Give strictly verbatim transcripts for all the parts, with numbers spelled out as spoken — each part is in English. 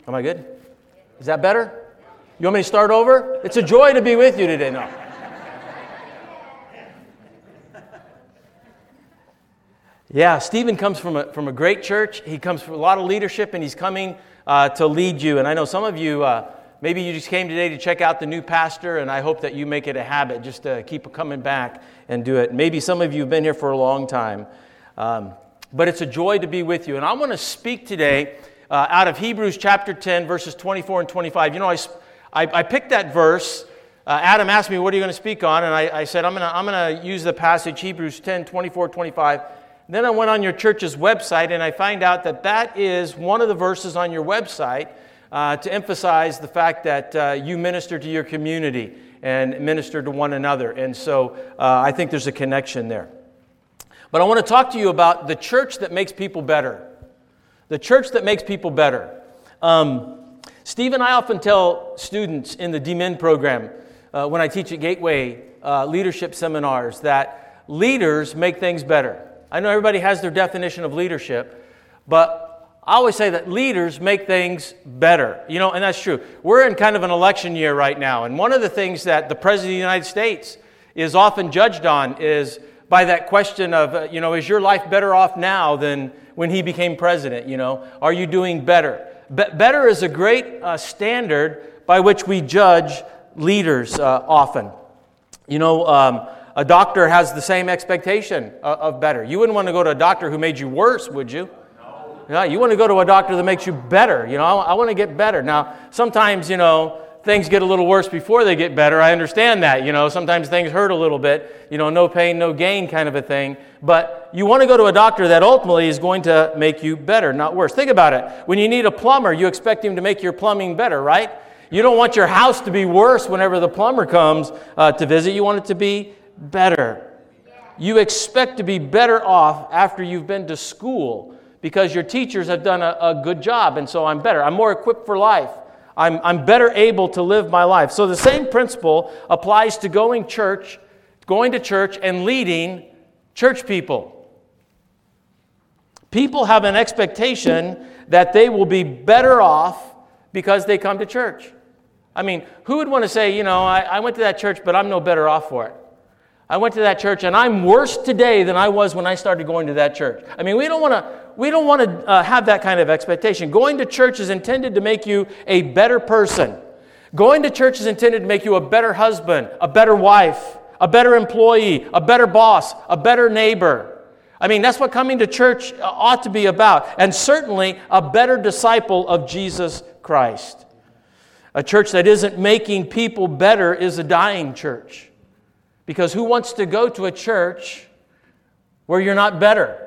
Am I good? Is that better? You want me to start over? It's a joy to be with you today. No. Yeah, Stephen comes from a from a great church. He comes from a lot of leadership, and he's coming uh, to lead you. And I know some of you, uh, maybe you just came today to check out the new pastor, and I hope that you make it a habit just to keep coming back and do it. Maybe some of you have been here for a long time. Um, but it's a joy to be with you. And I want to speak today uh, out of Hebrews chapter ten, verses twenty-four and twenty-five. You know, I, I, I picked that verse. Uh, Adam asked me, what are you going to speak on? And I, I said, I'm going to I'm going to use the passage, Hebrews ten, twenty-four, twenty-five. Then I went on your church's website, and I find out that that is one of the verses on your website uh, to emphasize the fact that uh, you minister to your community and minister to one another. And so uh, I think there's a connection there. But I want to talk to you about the church that makes people better. The church that makes people better. Um, Steve and I often tell students in the D Min program, uh, when I teach at Gateway uh, leadership seminars, that leaders make things better. I know everybody has their definition of leadership, but I always say that leaders make things better. You know, and that's true. We're in kind of an election year right now, and one of the things that the President of the United States is often judged on is by that question of, uh, you know, is your life better off now than when he became president? You know, are you doing better? Be- better is a great uh, standard by which we judge leaders uh, often. You know, um, a doctor has the same expectation of, of better. You wouldn't want to go to a doctor who made you worse, would you? No. Yeah, you want to go to a doctor that makes you better. You know, I, I want to get better. Now, sometimes, you know, things get a little worse before they get better. I understand that. You know, sometimes things hurt a little bit. You know, no pain, no gain kind of a thing. But you want to go to a doctor that ultimately is going to make you better, not worse. Think about it. When you need a plumber, you expect him to make your plumbing better, right? You don't want your house to be worse whenever the plumber comes uh, to visit. You want it to be better. You expect to be better off after you've been to school because your teachers have done a, a good job, and so I'm better. I'm more equipped for life. I'm, I'm better able to live my life. So the same principle applies to going church, going to church and leading church people. People have an expectation that they will be better off because they come to church. I mean, who would want to say, you know, I, I went to that church, but I'm no better off for it. I went to that church, and I'm worse today than I was when I started going to that church. I mean, we don't want to we don't want to uh, have that kind of expectation. Going to church is intended to make you a better person. Going to church is intended to make you a better husband, a better wife, a better employee, a better boss, a better neighbor. I mean, that's what coming to church ought to be about, and certainly a better disciple of Jesus Christ. A church that isn't making people better is a dying church. Because who wants to go to a church where you're not better?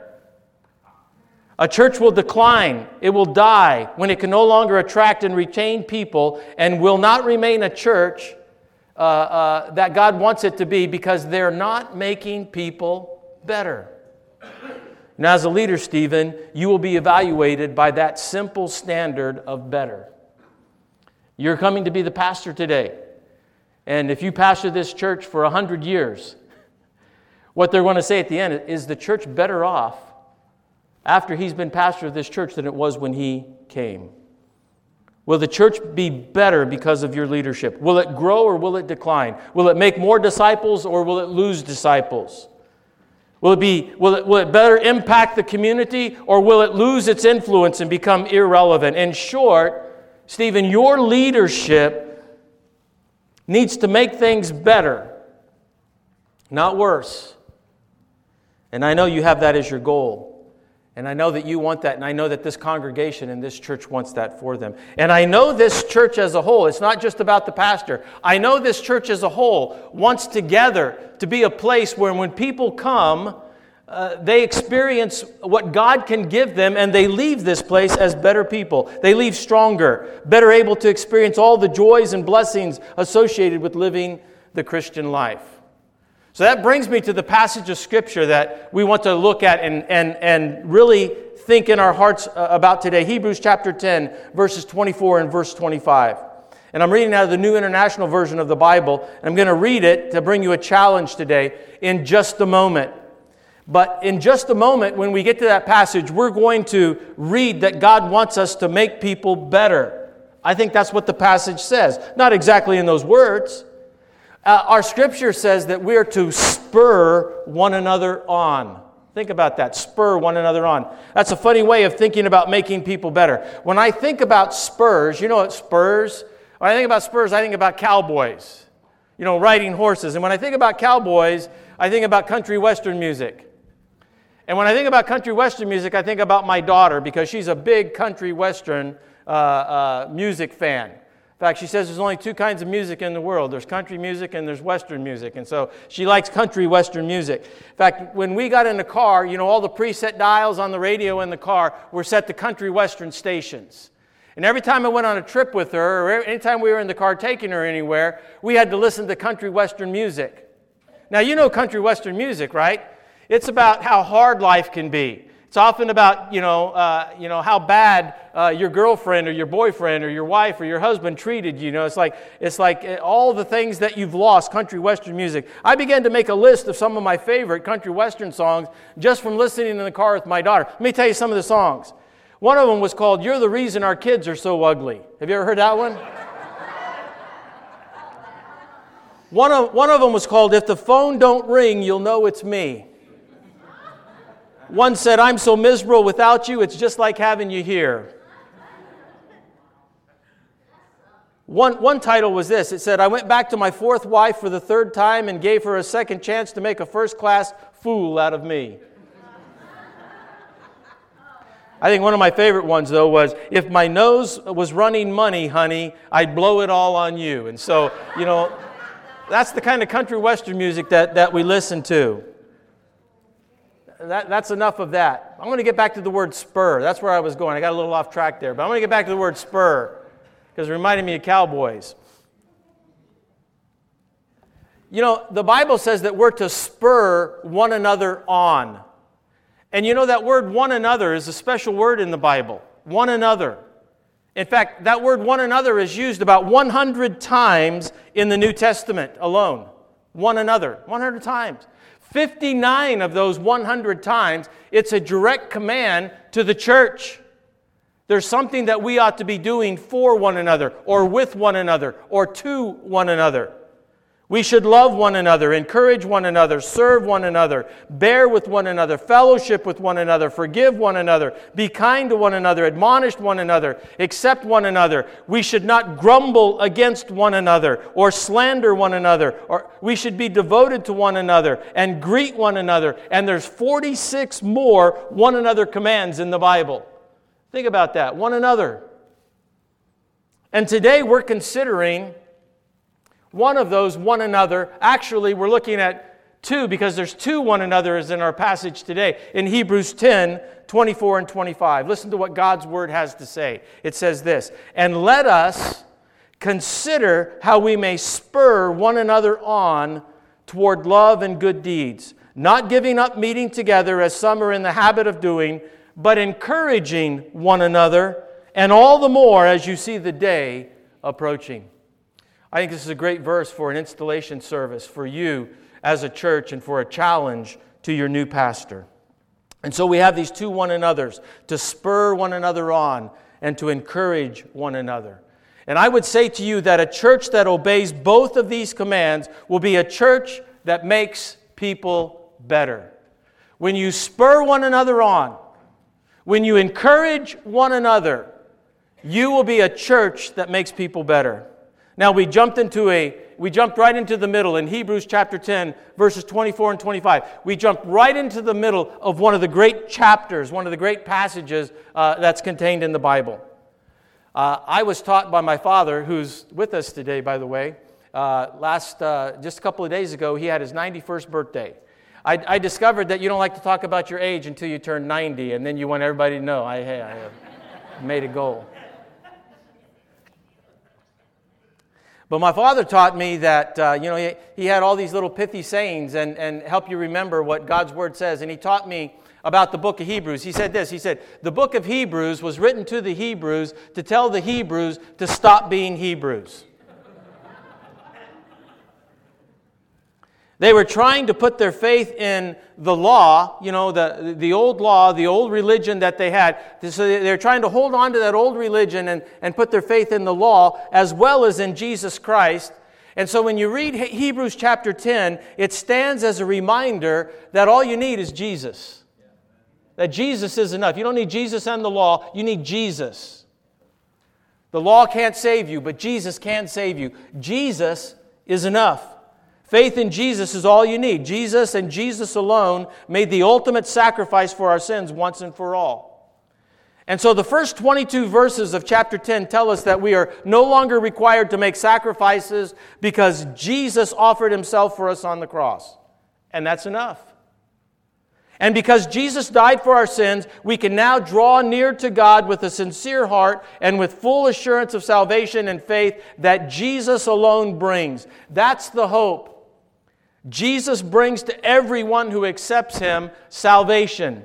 A church will decline, it will die when it can no longer attract and retain people, and will not remain a church uh, uh, that God wants it to be because they're not making people better. And as a leader, Stephen, you will be evaluated by that simple standard of better. You're coming to be the pastor today. And if you pastor this church for a hundred years, what they're going to say at the end is the church better off after he's been pastor of this church than it was when he came. Will the church be better because of your leadership? Will it grow or will it decline? Will it make more disciples or will it lose disciples? Will it be, will it, will it better impact the community or will it lose its influence and become irrelevant? In short, Stephen, your leadership needs to make things better, not worse. And I know you have that as your goal. And I know that you want that. And I know that this congregation and this church wants that for them. And I know this church as a whole, it's not just about the pastor. I know this church as a whole wants together to be a place where when people come, Uh, they experience what God can give them, and they leave this place as better people. They leave stronger, better able to experience all the joys and blessings associated with living the Christian life. So that brings me to the passage of Scripture that we want to look at and, and, and really think in our hearts about today. Hebrews chapter ten, verses twenty-four and verse twenty-five. And I'm reading out of the New International Version of the Bible, and I'm going to read it to bring you a challenge today in just a moment. But in just a moment, when we get to that passage, we're going to read that God wants us to make people better. I think that's what the passage says. Not exactly in those words. Uh, our scripture says that we are to spur one another on. Think about that. Spur one another on. That's a funny way of thinking about making people better. When I think about spurs, you know what spurs? When I think about spurs, I think about cowboys. You know, riding horses. And when I think about cowboys, I think about country western music. And when I think about country western music, I think about my daughter because she's a big country western uh, uh, music fan. In fact, she says there's only two kinds of music in the world. There's country music and there's western music. And so she likes country western music. In fact, when we got in the car, you know, all the preset dials on the radio in the car were set to country western stations. And every time I went on a trip with her, or anytime we were in the car taking her anywhere, we had to listen to country western music. Now, you know country western music, right? It's about how hard life can be. It's often about, you know, uh, you know how bad uh, your girlfriend or your boyfriend or your wife or your husband treated you. You know, it's like it's like all the things that you've lost. Country western music. I began to make a list of some of my favorite country western songs just from listening in the car with my daughter. Let me tell you some of the songs. One of them was called "You're the Reason Our Kids Are So Ugly." Have you ever heard that one? One of one of them was called "If the Phone Don't Ring, You'll Know It's Me." One said, "I'm so miserable without you, it's just like having you here." One, one title was this. It said, "I went back to my fourth wife for the third time and gave her a second chance to make a first-class fool out of me." I think one of my favorite ones, though, was, "If my nose was running money, honey, I'd blow it all on you." And so, you know, that's the kind of country western music that, that we listen to. That, that's enough of that. I'm going to get back to the word spur. That's where I was going. I got a little off track there. But I'm going to get back to the word spur because it reminded me of cowboys. You know, the Bible says that we're to spur one another on. And you know that word one another is a special word in the Bible. One another. In fact, that word one another is used about one hundred times in the New Testament alone. One another. one hundred times. fifty-nine of those one hundred times, it's a direct command to the church. There's something that we ought to be doing for one another, or with one another, or to one another. We should love one another, encourage one another, serve one another, bear with one another, fellowship with one another, forgive one another, be kind to one another, admonish one another, accept one another. We should not grumble against one another or slander one another. Or we should be devoted to one another and greet one another. And there's forty-six more one another commands in the Bible. Think about that, one another. And today we're considering one of those one another. Actually, we're looking at two because there's two one another's in our passage today. In Hebrews ten, twenty-four and twenty-five. Listen to what God's Word has to say. It says this, "And let us consider how we may spur one another on toward love and good deeds, not giving up meeting together as some are in the habit of doing, but encouraging one another, and all the more as you see the day approaching." I think this is a great verse for an installation service for you as a church and for a challenge to your new pastor. And so we have these two one another's to spur one another on and to encourage one another. And I would say to you that a church that obeys both of these commands will be a church that makes people better. When you spur one another on, when you encourage one another, you will be a church that makes people better. Now we jumped into a we jumped right into the middle in Hebrews chapter ten, verses twenty-four and twenty-five. We jumped right into the middle of one of the great chapters, one of the great passages uh, that's contained in the Bible. Uh, I was taught by my father, who's with us today, by the way. Uh, last uh, just a couple of days ago, he had his ninety-first birthday. I, I discovered that you don't like to talk about your age until you turn ninety, and then you want everybody to know, I, hey, I have made a goal. But my father taught me that, uh, you know, he, he had all these little pithy sayings and, and help you remember what God's Word says. And he taught me about the book of Hebrews. He said this, he said, the book of Hebrews was written to the Hebrews to tell the Hebrews to stop being Hebrews. They were trying to put their faith in the law, you know, the, the old law, the old religion that they had. So they're trying to hold on to that old religion and, and put their faith in the law as well as in Jesus Christ. And so when you read Hebrews chapter ten, it stands as a reminder that all you need is Jesus. That Jesus is enough. You don't need Jesus and the law, you need Jesus. The law can't save you, but Jesus can save you. Jesus is enough. Faith in Jesus is all you need. Jesus and Jesus alone made the ultimate sacrifice for our sins once and for all. And so the first twenty-two verses of chapter ten tell us that we are no longer required to make sacrifices because Jesus offered Himself for us on the cross. And that's enough. And because Jesus died for our sins, we can now draw near to God with a sincere heart and with full assurance of salvation and faith that Jesus alone brings. That's the hope. Jesus brings to everyone who accepts Him salvation.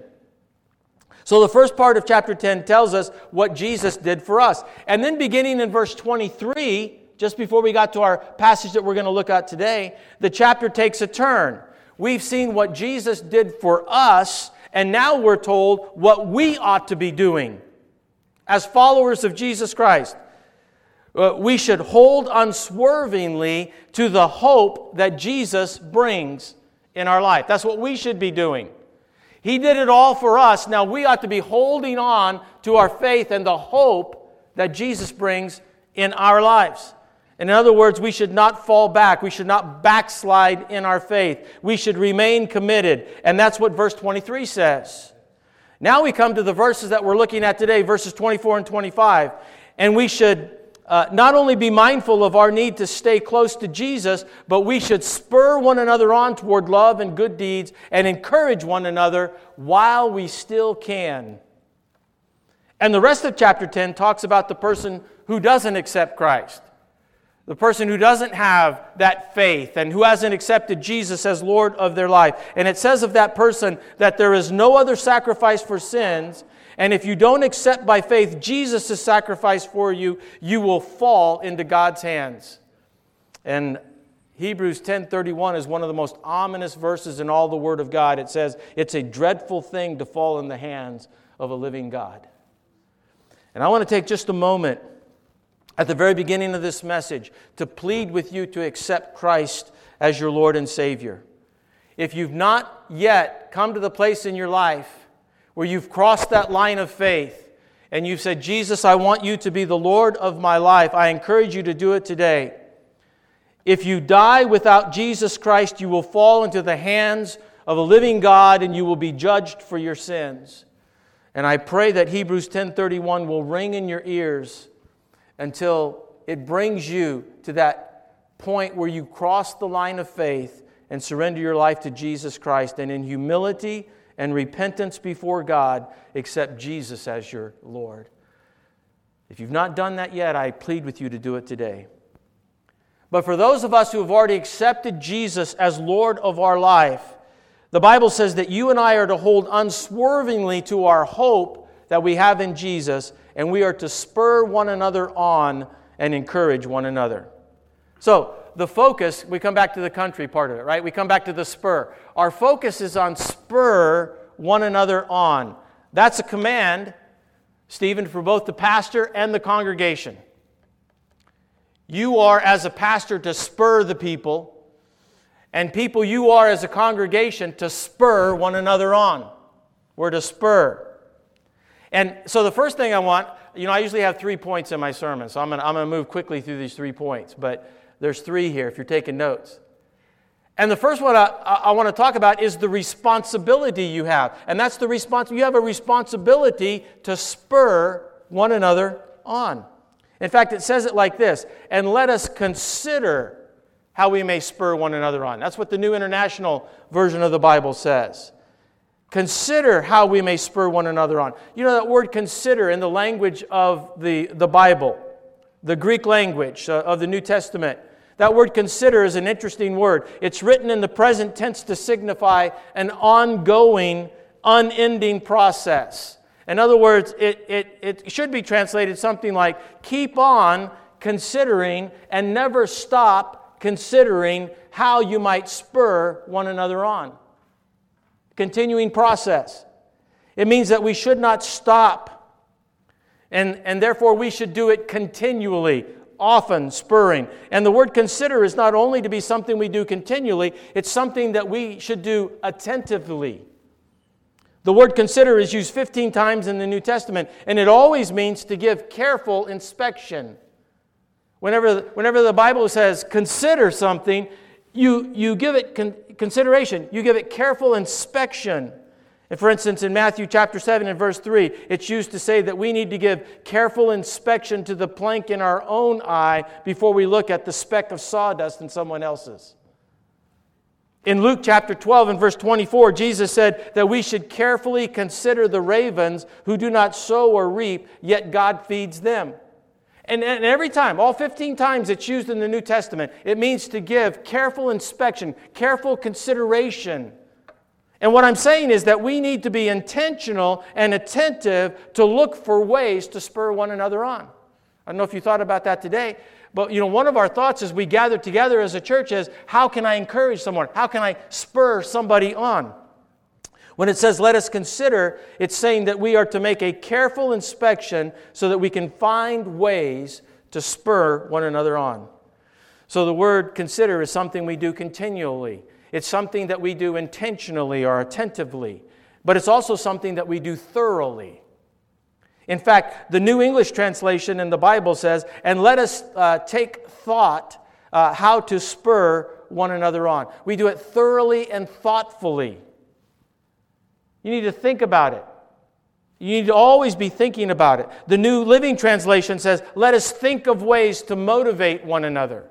So the first part of chapter ten tells us what Jesus did for us. And then beginning in verse twenty-three, just before we got to our passage that we're going to look at today, the chapter takes a turn. We've seen what Jesus did for us, and now we're told what we ought to be doing as followers of Jesus Christ. Uh, we should hold unswervingly to the hope that Jesus brings in our life. That's what we should be doing. He did it all for us. Now we ought to be holding on to our faith and the hope that Jesus brings in our lives. In other words, we should not fall back. We should not backslide in our faith. We should remain committed. And that's what verse twenty-three says. Now we come to the verses that we're looking at today, verses twenty-four and twenty-five. And we should uh, not only be mindful of our need to stay close to Jesus, but we should spur one another on toward love and good deeds and encourage one another while we still can. And the rest of chapter ten talks about the person who doesn't accept Christ. The person who doesn't have that faith and who hasn't accepted Jesus as Lord of their life. And it says of that person that there is no other sacrifice for sins. And if you don't accept by faith Jesus' sacrifice for you, you will fall into God's hands. And Hebrews ten thirty-one is one of the most ominous verses in all the Word of God. It says, it's a dreadful thing to fall in the hands of a living God. And I want to take just a moment at the very beginning of this message to plead with you to accept Christ as your Lord and Savior. If you've not yet come to the place in your life where you've crossed that line of faith and you've said, Jesus, I want you to be the Lord of my life, I encourage you to do it today. If you die without Jesus Christ, you will fall into the hands of a living God and you will be judged for your sins. And I pray that Hebrews ten thirty-one will ring in your ears until it brings you to that point where you cross the line of faith and surrender your life to Jesus Christ, and in humility and repentance before God, accept Jesus as your Lord. If you've not done that yet, I plead with you to do it today. But for those of us who have already accepted Jesus as Lord of our life, the Bible says that you and I are to hold unswervingly to our hope that we have in Jesus, and we are to spur one another on and encourage one another. So, the focus, we come back to the country part of it, right? We come back to the spur. Our focus is on spur one another on. That's a command, Stephen, for both the pastor and the congregation. You are, as a pastor, to spur the people, and people, you are, as a congregation, to spur one another on. We're to spur. And so the first thing I want, you know, I usually have three points in my sermon, so I'm going to I'm going to move quickly through these three points, but there's three here if you're taking notes. And the first one I, I want to talk about is the responsibility you have. And that's the response. You have a responsibility to spur one another on. In fact, it says it like this, and let us consider how we may spur one another on. That's what the New International Version of the Bible says. Consider how we may spur one another on. You know that word consider in the language of the, the Bible, the Greek language uh, of the New Testament. That word consider is an interesting word. It's written in the present tense to signify an ongoing, unending process. In other words, it, it, it should be translated something like, keep on considering and never stop considering how you might spur one another on. Continuing process. It means that we should not stop, and, and therefore we should do it continually, often spurring. And the word consider is not only to be something we do continually, it's something that we should do attentively. The word consider is used fifteen times in the New Testament, and it always means to give careful inspection. Whenever, whenever the Bible says consider something, you, you give it con- consideration. You give it careful inspection. And for instance, in Matthew chapter seven and verse three, it's used to say that we need to give careful inspection to the plank in our own eye before we look at the speck of sawdust in someone else's. In Luke chapter twelve and verse twenty-four, Jesus said that we should carefully consider the ravens who do not sow or reap, yet God feeds them. And, and every time, all fifteen times it's used in the New Testament, it means to give careful inspection, careful consideration. And what I'm saying is that we need to be intentional and attentive to look for ways to spur one another on. I don't know if you thought about that today, but you know, one of our thoughts as we gather together as a church is, how can I encourage someone? How can I spur somebody on? When it says, let us consider, it's saying that we are to make a careful inspection so that we can find ways to spur one another on. So the word consider is something we do continually. It's something that we do intentionally or attentively. But it's also something that we do thoroughly. In fact, the New English translation in the Bible says, and let us uh, take thought uh, how to spur one another on. We do it thoroughly and thoughtfully. You need to think about it. You need to always be thinking about it. The New Living Translation says, let us think of ways to motivate one another.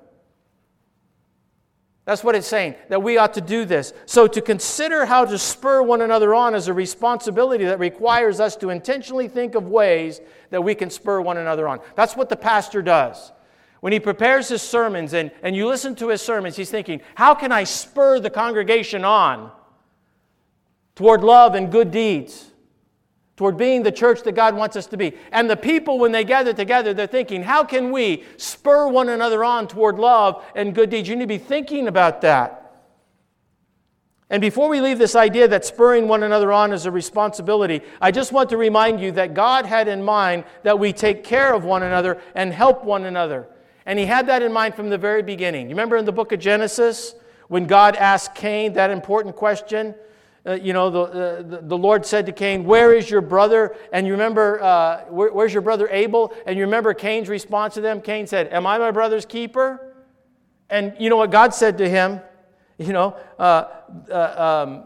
That's what it's saying, that we ought to do this. So to consider how to spur one another on is a responsibility that requires us to intentionally think of ways that we can spur one another on. That's what the pastor does. When he prepares his sermons and, and you listen to his sermons, he's thinking, how can I spur the congregation on toward love and good deeds, toward being the church that God wants us to be? And the people, when they gather together, they're thinking, how can we spur one another on toward love and good deeds? You need to be thinking about that. And before we leave this idea that spurring one another on is a responsibility, I just want to remind you that God had in mind that we take care of one another and help one another. And He had that in mind from the very beginning. You remember in the book of Genesis, when God asked Cain that important question? Uh, you know, the, uh, the the Lord said to Cain, where is your brother? And you remember, uh, where, where's your brother Abel? And you remember Cain's response to them? Cain said, am I my brother's keeper? And you know what God said to him? You know, uh, uh, um,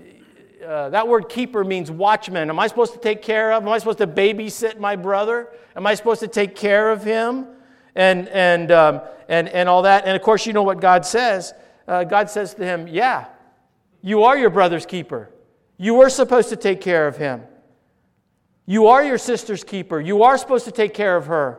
uh, that word keeper means watchman. Am I supposed to take care of? Am I supposed to babysit my brother? Am I supposed to take care of him? And, and, um, and, and all that. And of course, you know what God says. Uh, God says to him, yeah. You are your brother's keeper. You were supposed to take care of him. You are your sister's keeper. You are supposed to take care of her.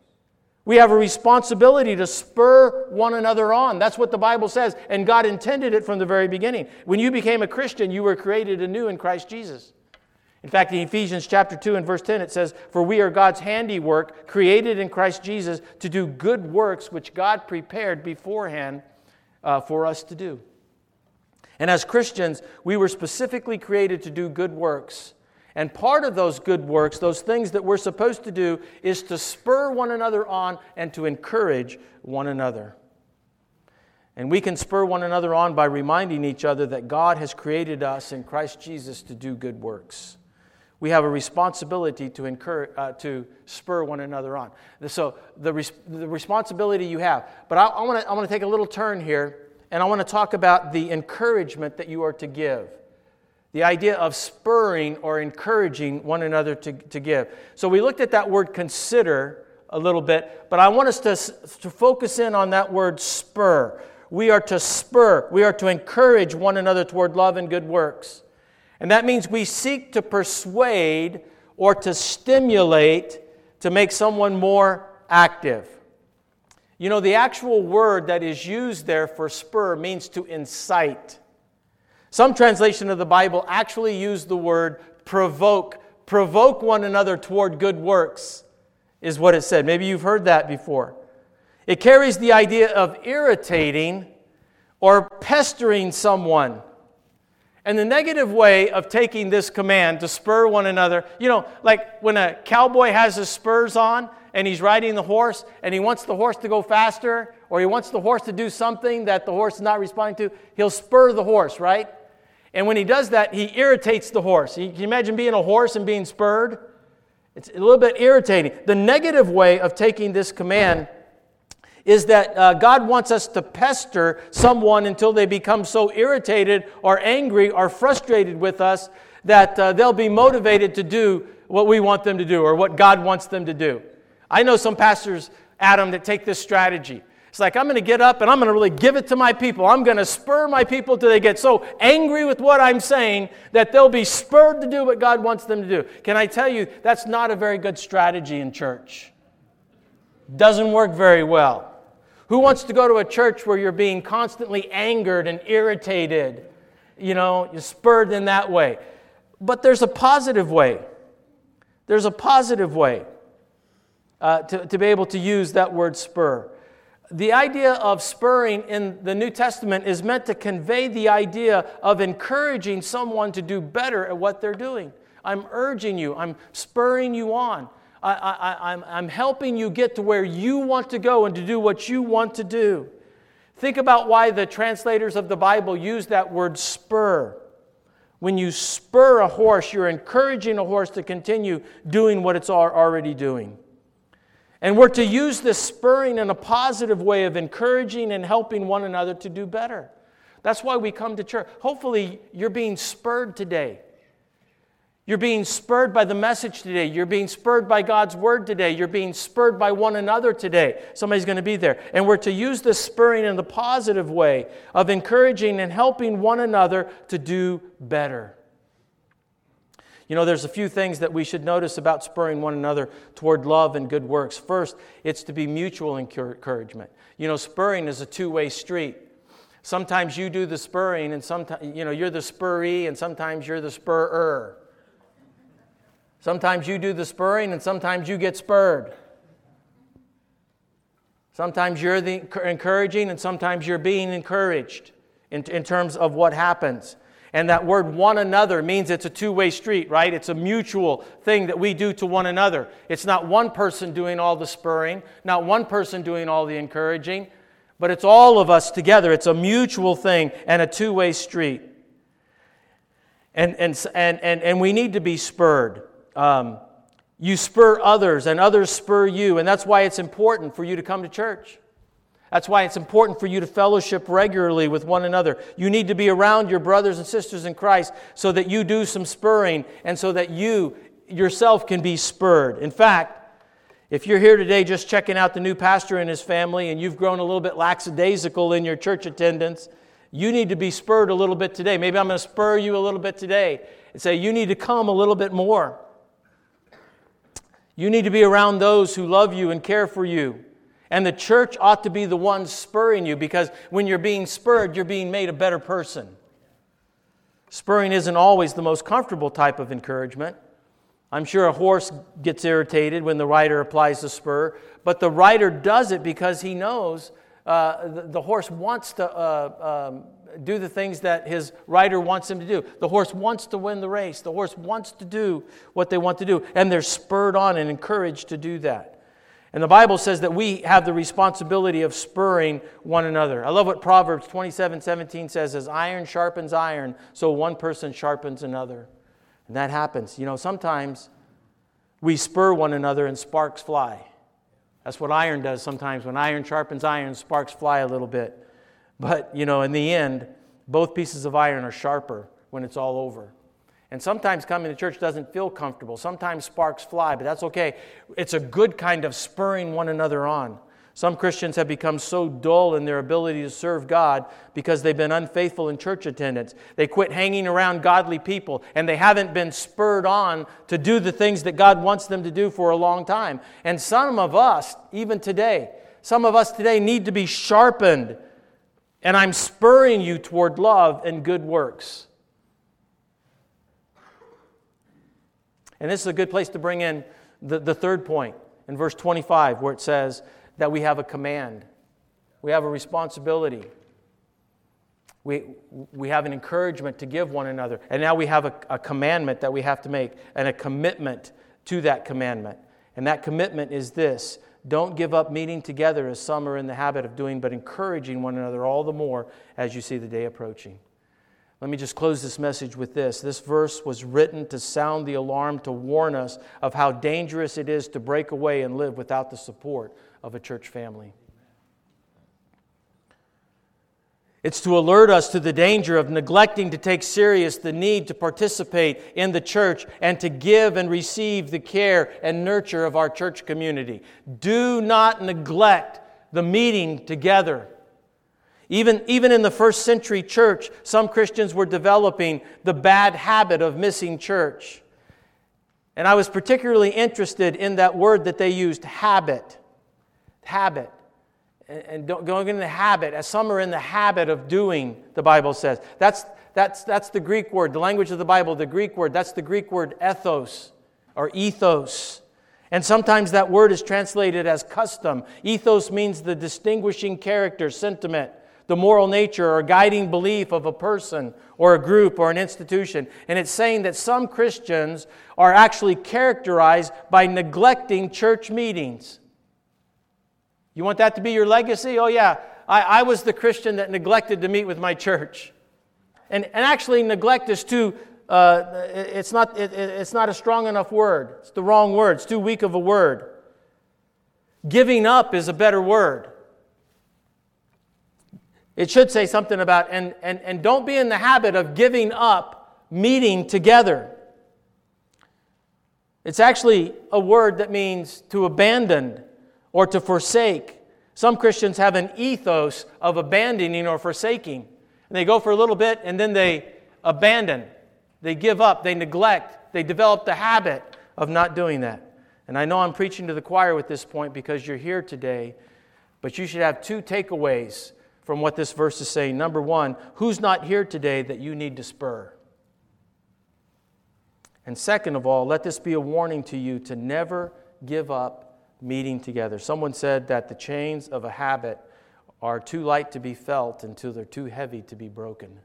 We have a responsibility to spur one another on. That's what the Bible says, and God intended it from the very beginning. When you became a Christian, you were created anew in Christ Jesus. In fact, in Ephesians chapter two and verse ten, it says, for we are God's handiwork, created in Christ Jesus to do good works which God prepared beforehand uh, for us to do. And as Christians, we were specifically created to do good works. And part of those good works, those things that we're supposed to do, is to spur one another on and to encourage one another. And we can spur one another on by reminding each other that God has created us in Christ Jesus to do good works. We have a responsibility to encourage, uh, to spur one another on. So the, res- the responsibility you have. But I, I want to I want to take a little turn here. And I want to talk about the encouragement that you are to give. The idea of spurring or encouraging one another to, to give. So we looked at that word consider a little bit, but I want us to, to focus in on that word spur. We are to spur. We are to encourage one another toward love and good works. And that means we seek to persuade or to stimulate to make someone more active. You know, the actual word that is used there for spur means to incite. Some translation of the Bible actually use the word provoke. Provoke one another toward good works is what it said. Maybe you've heard that before. It carries the idea of irritating or pestering someone. And the negative way of taking this command to spur one another, you know, like when a cowboy has his spurs on and he's riding the horse and he wants the horse to go faster, or he wants the horse to do something that the horse is not responding to, he'll spur the horse, right? And when he does that, he irritates the horse. Can you imagine being a horse and being spurred? It's a little bit irritating. The negative way of taking this command is that uh, God wants us to pester someone until they become so irritated or angry or frustrated with us that uh, they'll be motivated to do what we want them to do or what God wants them to do. I know some pastors, Adam, that take this strategy. It's like, I'm going to get up and I'm going to really give it to my people. I'm going to spur my people till they get so angry with what I'm saying that they'll be spurred to do what God wants them to do. Can I tell you, that's not a very good strategy in church. Doesn't work very well. Who wants to go to a church where you're being constantly angered and irritated? You know, you're spurred in that way. But there's a positive way. There's a positive way uh, to, to be able to use that word spur. The idea of spurring in the New Testament is meant to convey the idea of encouraging someone to do better at what they're doing. I'm urging you. I'm spurring you on. I, I, I'm, I'm helping you get to where you want to go and to do what you want to do. Think about why the translators of the Bible use that word spur. When you spur a horse, you're encouraging a horse to continue doing what it's already doing. And we're to use this spurring in a positive way of encouraging and helping one another to do better. That's why we come to church. Hopefully, you're being spurred today. You're being spurred by the message today. You're being spurred by God's Word today. You're being spurred by one another today. Somebody's going to be there. And we're to use this spurring in the positive way of encouraging and helping one another to do better. You know, there's a few things that we should notice about spurring one another toward love and good works. First, it's to be mutual encouragement. You know, spurring is a two-way street. Sometimes you do the spurring, and sometimes, you know, you're the spurree, and sometimes you're the spurrer. Sometimes you do the spurring, and sometimes you get spurred. Sometimes you're the encouraging, and sometimes you're being encouraged in, in terms of what happens. And that word one another means it's a two-way street, right? It's a mutual thing that we do to one another. It's not one person doing all the spurring, not one person doing all the encouraging, but it's all of us together. It's a mutual thing and a two-way street. And, and, and, and, and we need to be spurred. Um, you spur others and others spur you, and that's why it's important for you to come to church. That's why it's important for you to fellowship regularly with one another. You need to be around your brothers and sisters in Christ so that you do some spurring and so that you yourself can be spurred. In fact, if you're here today just checking out the new pastor and his family and you've grown a little bit lackadaisical in your church attendance, you need to be spurred a little bit today. Maybe I'm going to spur you a little bit today and say you need to come a little bit more. You need to be around those who love you and care for you. And the church ought to be the one spurring you, because when you're being spurred, you're being made a better person. Spurring isn't always the most comfortable type of encouragement. I'm sure a horse gets irritated when the rider applies the spur, but the rider does it because he knows uh, the, the horse wants to uh, um, do the things that his rider wants him to do. The horse wants to win the race. The horse wants to do what they want to do, and they're spurred on and encouraged to do that. And the Bible says that we have the responsibility of spurring one another. I love what Proverbs twenty-seven seventeen says, as iron sharpens iron, so one person sharpens another. And that happens. You know, sometimes we spur one another and sparks fly. That's what iron does sometimes. When iron sharpens iron, sparks fly a little bit. But, you know, in the end, both pieces of iron are sharper when it's all over. And sometimes coming to church doesn't feel comfortable. Sometimes sparks fly, but that's okay. It's a good kind of spurring one another on. Some Christians have become so dull in their ability to serve God because they've been unfaithful in church attendance. They quit hanging around godly people, and they haven't been spurred on to do the things that God wants them to do for a long time. And some of us, even today, some of us today need to be sharpened. And I'm spurring you toward love and good works. And this is a good place to bring in the, the third point in verse twenty-five, where it says, that we have a command. We have a responsibility. We, we have an encouragement to give one another. And now we have a, a commandment that we have to make and a commitment to that commandment. And that commitment is this: don't give up meeting together as some are in the habit of doing, but encouraging one another all the more as you see the day approaching. Let me just close this message with this. This verse was written to sound the alarm, to warn us of how dangerous it is to break away and live without the support of a church family. It's to alert us to the danger of neglecting to take serious the need to participate in the church and to give and receive the care and nurture of our church community. Do not neglect the meeting together. Even, even in the first century church, some Christians were developing the bad habit of missing church. And I was particularly interested in that word that they used, habit. Habit. And don't going into the habit, as some are in the habit of doing, the Bible says. That's, that's, that's the Greek word, the language of the Bible, the Greek word. That's the Greek word ethos or ethos. And sometimes that word is translated as custom. Ethos means the distinguishing character, sentiment, the moral nature or guiding belief of a person or a group or an institution. And it's saying that some Christians are actually characterized by neglecting church meetings. You want that to be your legacy? Oh yeah, I, I was the Christian that neglected to meet with my church. And, and actually neglect is too, uh, it's, not, it, it's not a strong enough word. It's the wrong word. It's too weak of a word. Giving up is a better word. It should say something about, and, and, and don't be in the habit of giving up meeting together. It's actually a word that means to abandon or to forsake. Some Christians have an ethos of abandoning or forsaking. And they go for a little bit and then they abandon. They give up. They neglect. They develop the habit of not doing that. And I know I'm preaching to the choir with this point because you're here today, but you should have two takeaways from what this verse is saying. Number one, who's not here today that you need to spur? And second of all, let this be a warning to you to never give up meeting together. Someone said that the chains of a habit are too light to be felt until they're too heavy to be broken.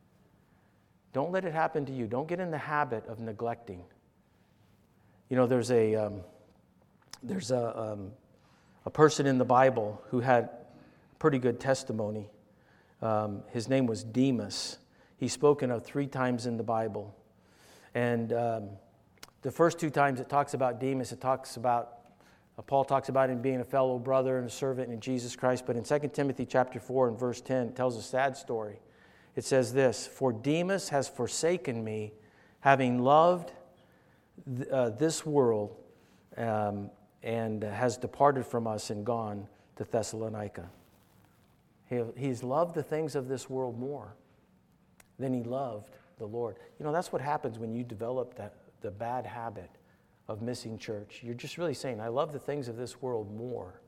Don't let it happen to you. Don't get in the habit of neglecting. You know, there's a um, there's a um, a person in the Bible who had pretty good testimony. Um, his name was Demas. He's spoken of three times in the Bible, and um, the first two times it talks about Demas, it talks about Paul talks about him being a fellow brother and a servant in Jesus Christ. But in Second Timothy chapter four and verse ten, it tells a sad story. It says this: "For Demas has forsaken me, having loved th- uh, this world, um, and has departed from us and gone to Thessalonica." He, he's loved the things of this world more than he loved the Lord. You know, that's what happens when you develop that the bad habit of missing church. You're just really saying, I love the things of this world more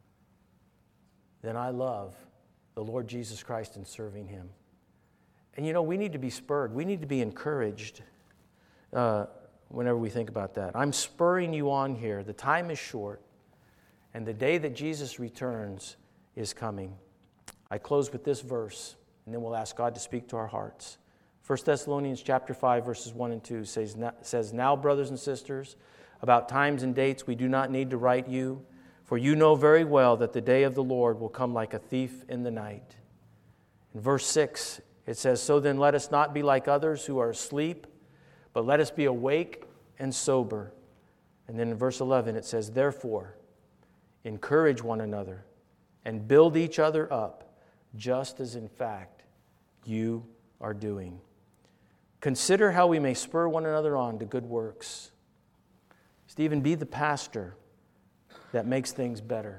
than I love the Lord Jesus Christ and serving Him. And you know, we need to be spurred. We need to be encouraged uh, whenever we think about that. I'm spurring you on here. The time is short, and the day that Jesus returns is coming. I close with this verse, and then we'll ask God to speak to our hearts. First Thessalonians chapter five, verses one and two says, says, "Now, brothers and sisters, about times and dates we do not need to write you, for you know very well that the day of the Lord will come like a thief in the night." In verse six, it says, "So then let us not be like others who are asleep, but let us be awake and sober." And then in verse eleven, it says, "Therefore, encourage one another and build each other up, just as in fact you are doing. Consider how we may spur one another on to good works." Stephen, be the pastor that makes things better.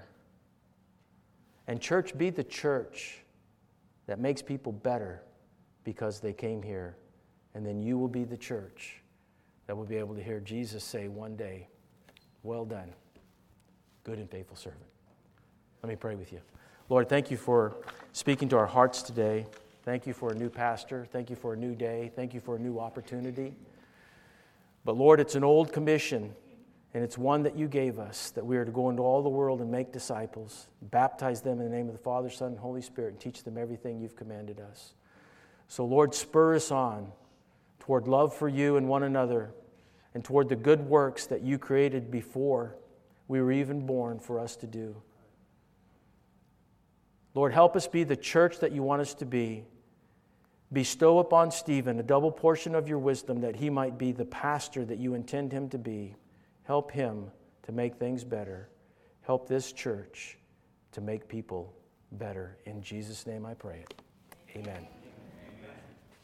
And church, be the church that makes people better because they came here. And then you will be the church that will be able to hear Jesus say one day, "Well done, good and faithful servant." Let me pray with you. Lord, thank you for speaking to our hearts today. Thank you for a new pastor. Thank you for a new day. Thank you for a new opportunity. But Lord, it's an old commission. And it's one that you gave us, that we are to go into all the world and make disciples, baptize them in the name of the Father, Son, and Holy Spirit, and teach them everything you've commanded us. So, Lord, spur us on toward love for you and one another, and toward the good works that you created before we were even born for us to do. Lord, help us be the church that you want us to be. Bestow upon Stephen a double portion of your wisdom that he might be the pastor that you intend him to be. Help him to make things better. Help this church to make people better. In Jesus' name I pray it. Amen.